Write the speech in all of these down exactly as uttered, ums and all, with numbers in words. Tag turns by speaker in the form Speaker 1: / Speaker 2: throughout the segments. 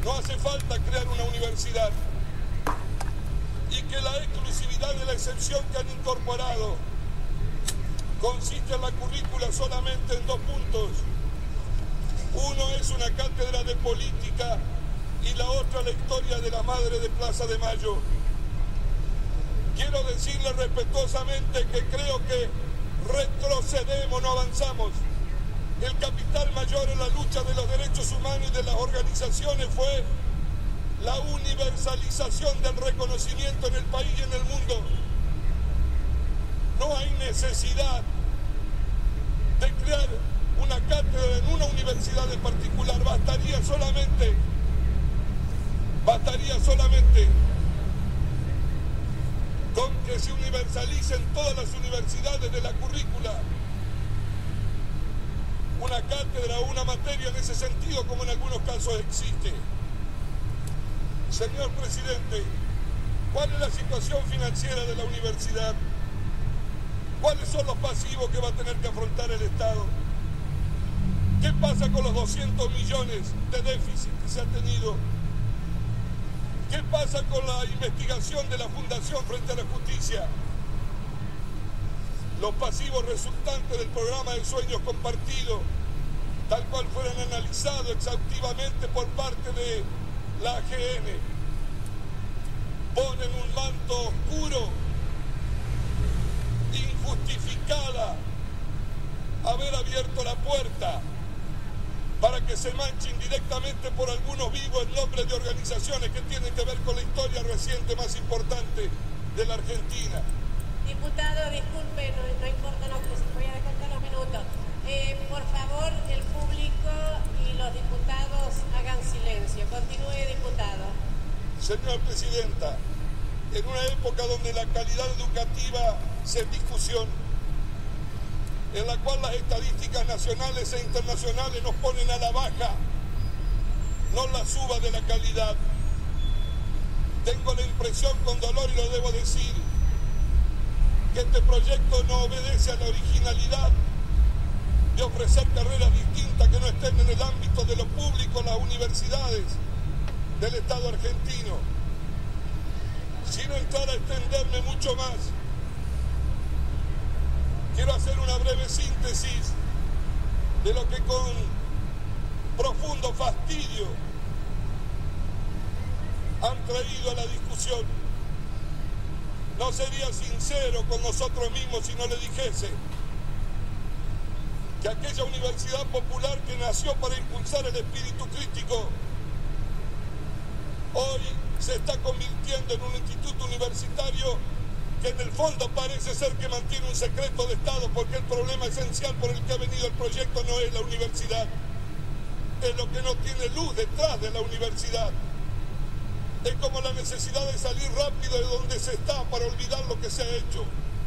Speaker 1: No hace falta crear una universidad y que la exclusividad de la excepción que han incorporado consiste en la currícula solamente en dos puntos. Uno es una cátedra de política y la otra la historia de la madre de Plaza de Mayo. Quiero decirle respetuosamente que creo que retrocedemos, no avanzamos. El capital mayor en la lucha de los derechos humanos y de las organizaciones fue la universalización del reconocimiento en el país y en el mundo. No hay necesidad de crear una cátedra en una universidad en particular. Bastaría solamente, bastaría solamente con que se universalicen todas las universidades de la currícula una cátedra o una materia en ese sentido, como en algunos casos existe. Señor presidente, ¿cuál es la situación financiera de la universidad? ¿Cuáles son los pasivos que va a tener que afrontar el Estado? ¿Qué pasa con los doscientos millones de déficit que se ha tenido? ¿Qué pasa con la investigación de la Fundación frente a la justicia? Los pasivos resultantes del programa de sueños compartidos, tal cual fueron analizados exhaustivamente por parte de la A G N, ponen un manto oscuro, injustificada, haber abierto la puerta para que se manche indirectamente por algunos vivos en nombre de organizaciones que tienen que ver con la historia reciente más importante de la Argentina.
Speaker 2: Diputado, disculpe, no, no importa, no, voy a descontar los minutos. Eh, por favor, el público y los diputados hagan silencio. Continúe, diputado.
Speaker 1: Señora Presidenta, en una época donde la calidad educativa se en discusión, en la cual las estadísticas nacionales e internacionales nos ponen a la baja, no la suba de la calidad. Tengo la impresión, con dolor y lo debo decir, que este proyecto no obedece a la originalidad de ofrecer carreras distintas que no estén en el ámbito de lo público, las universidades del Estado argentino. Sin entrar a extenderme mucho más, quiero hacer una breve síntesis de lo que con profundo fastidio han traído a la discusión. No sería sincero con nosotros mismos si no le dijese que aquella universidad popular que nació para impulsar el espíritu crítico hoy se está convirtiendo en un instituto universitario que en el fondo parece ser que mantiene un secreto de Estado, porque el problema esencial por el que ha venido el proyecto no es la universidad, es lo que no tiene luz detrás de la universidad. Es como la necesidad de salir rápido de donde se está para olvidar lo que se ha hecho.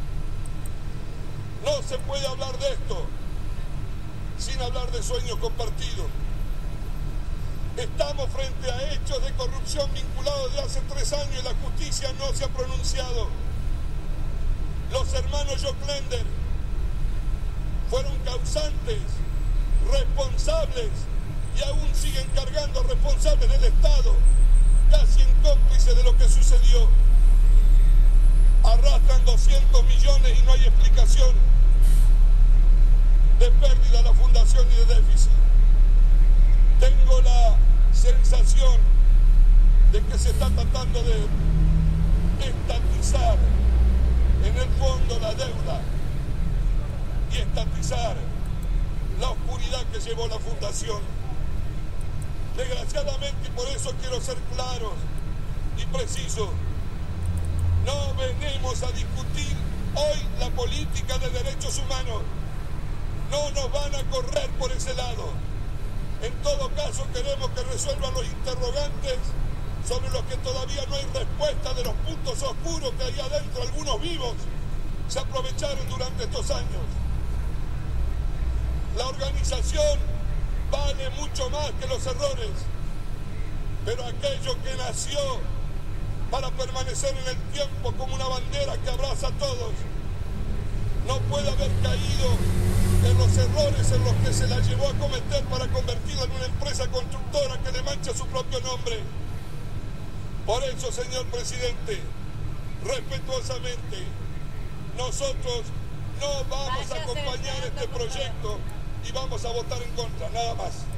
Speaker 1: No se puede hablar de esto sin hablar de sueños compartidos. Estamos frente a hechos de corrupción vinculados de hace tres años y la justicia no se ha pronunciado. Los hermanos Joclender fueron causantes, responsables y aún siguen cargando responsables del Estado, casi en cómplice de lo que sucedió. Arrastran doscientos millones y no hay explicación de pérdida a la fundación y de déficit. Tengo la sensación de que se está tratando de estatizar en el fondo la deuda y estatizar la oscuridad que llevó la fundación. Desgraciadamente, y por eso quiero ser claros y precisos, no venimos a discutir hoy la política de derechos humanos. No nos van a correr por ese lado. En todo caso, queremos que resuelvan los interrogantes sobre los que todavía no hay respuesta de los puntos oscuros que ahí adentro algunos vivos se aprovecharon durante estos años. La organización vale mucho más que los errores, pero aquello que nació para permanecer en el tiempo como una bandera que abraza a todos, no puede haber caído en los errores en los que se la llevó a cometer para convertirla en una empresa constructora que le mancha pronuncia su propio nombre. Por eso, señor presidente, respetuosamente, nosotros no vamos a acompañar este proyecto y vamos a votar en contra, nada más.